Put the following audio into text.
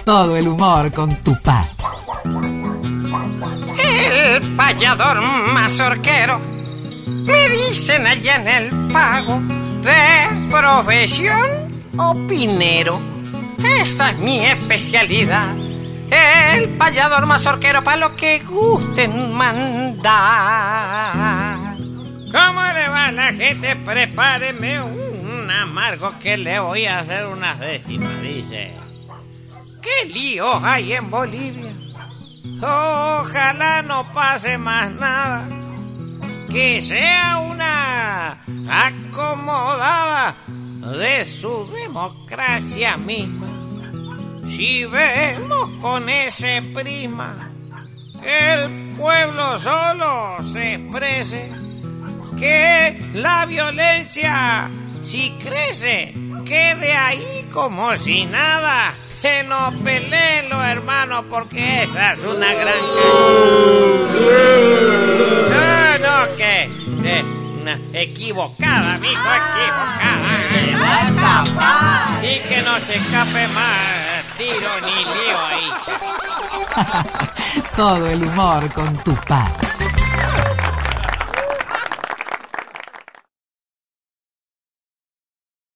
Todo el humor con Tupac. El payador mazorquero, me dicen allá en el pago, de profesión opinero. Esta es mi especialidad, el payador mazorquero, para lo que gusten mandar. ¿Cómo le va la gente? Prepáreme un amargo que le voy a hacer unas décimas, dice. ¿Qué líos hay en Bolivia? Ojalá no pase más nada, que sea una acomodada de su democracia misma. Si vemos con ese prisma que el pueblo solo se exprese, que la violencia si crece quede ahí como si nada, que no peleen los hermanos, porque esa es una gran equivocada, mijo, equivocada. Y que no se escape más tiro ni lío ahí. Todo el humor con Tupac.